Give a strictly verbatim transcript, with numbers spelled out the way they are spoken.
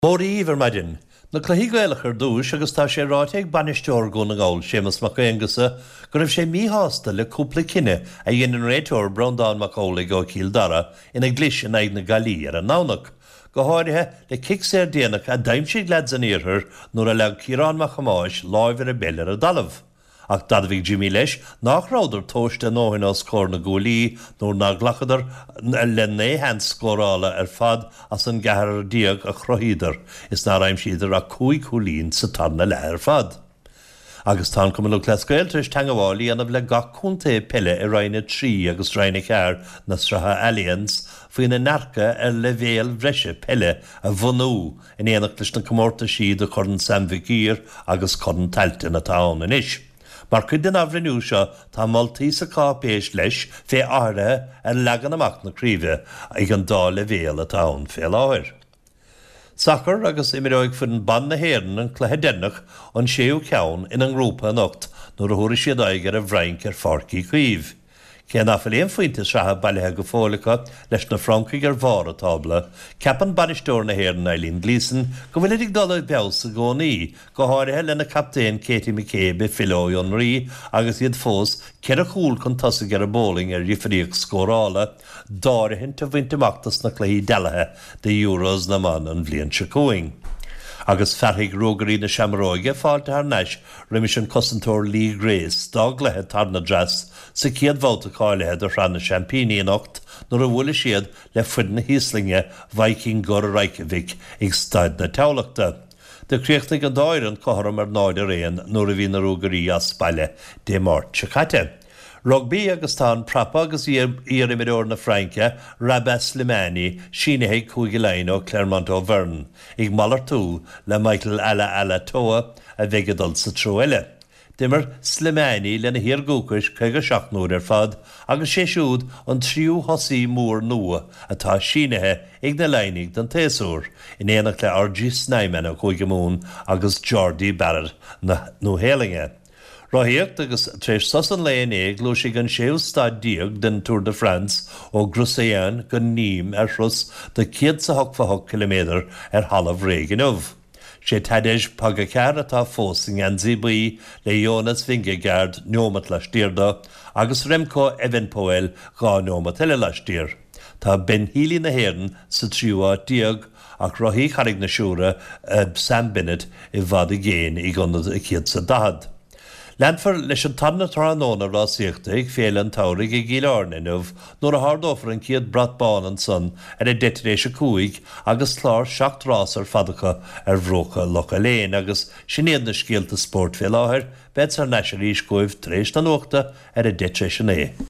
Mórí ver maidin, na cluhígweilachar dúis agus tá sé ráite ag banisteoir go na gáil sémas mac éangasa go raibh sé míthasta le cúpla cinine a dhéanann réiteoir Brondan Macaulay go Cíl Dara ina glis in ag na galí ar an nánach. Go háirithe le cic sér déanach a daimsigh lead an íorthar nuair a le Ciarán Mac Hamáis láimhar a béile ar a dalamh. Ach dadmhíh Jimmy leis nach ráidir tóiste nóhain os cór na gúlaí nóair na ghlachadar le néhan scórála ar fad as an gahar díag a chrohídar is ná raim siidir a cúig chulín sa tarna le ar fad. Agus tá cum le clascailtris teangaháilí anamh le gach cúnta pile i roinne trí agus roinne cear na stratha Alliance faoin na narca ar le bhéal bhreise pile a bhunú in éanach leis na comórta siad a churann Samhicír agus churann tailte na tán in isis. Mar chud den afrinú seo tá moltaí sa cápéis leis fé áirithe ar legan amach na críomhe ag an dá le bhéal a tán fé láthir. Sacr agus imireoig fan ban na héireann an cluthe dennach an séú ceann in an grúpa anocht nuair a thuair siad aige ar bhrainc ar forcaí cuomh. Cé náfal éon faointe sratha bailithe go fólacha leis na Francaigh ar bhar a tábla, ceapan banisteoir na héireann Eileen Gleeson go bhfuil ag dul beas a gcónaí go háirithe lena captéin Katie McCabe Philóion Rí agus iad fós ceir a chúl chun tosaigh ar a bowling ar dhifríoch scórála dáirithin ta bhainteachtas na cluí dealathe de Euros na man an bhliain se cúing. Agus ferthaigh rógarí na seamaróige fáilte ar neis rimis an cosantóir Lee Grace dáglethe tarna dras sa céad bhálta cáilethe do ran na Champíní anocht nuair a bhuaile siad le fuid na híslinge Viking Gur Reykjavik ag staid na teolachta. De críochtaigh an dáireann cothram ar náid a réan nuair a bhí na rógarí a spaile dé mát se caite. Rugby agus tá an prapa agus íarimireoir na Franca Rabah Slimani síneigh cúige lein ó Clermont Auvergne ag mallar tú le Michael Alla Alla Toa a bhegadal sa troile. Dimmer Slimani le na hiargúcais chuige seachnúir ar fad agus sé siúd an tríú hosaí mór nua atá síneithe ag na leinig den téasúr in éanach le R G Snyman a cúige mún agus Jordi Barrett na nóhélinge. Ráthíocht agus tréis sos an léon é glúisigh an séú stáid díog den Tour de France ó Grusaíon go Nîmes ar thras de céad sa hochfach kilométer ar halamh réigeanmh. sé tadéis Pogacar atá fós in Anzibí le Jonas Vingegaard neomat leis tíirda agus Remco Evenepoel gá neomat eile leis tír. Tá Ben Healy na héireann sa tríúa díog ach roithí charig na siúra uh, Sam Bennett i bhd i géin i gcónad i céad sa dahad. Leanfar leis an tarna tarnóna rásíochta ag féile an tairigh i gcíleáin inmh nuair a hardófar an ciad bratbán an son ar a deitiréis a cúig agus chlár seacht rás ar fadacha ar bhrócha locha léin agus sinéad na scéalta sport fé láthir, beds ar neis a ríos goibh tréis na nóachta ar a deitiréis an é.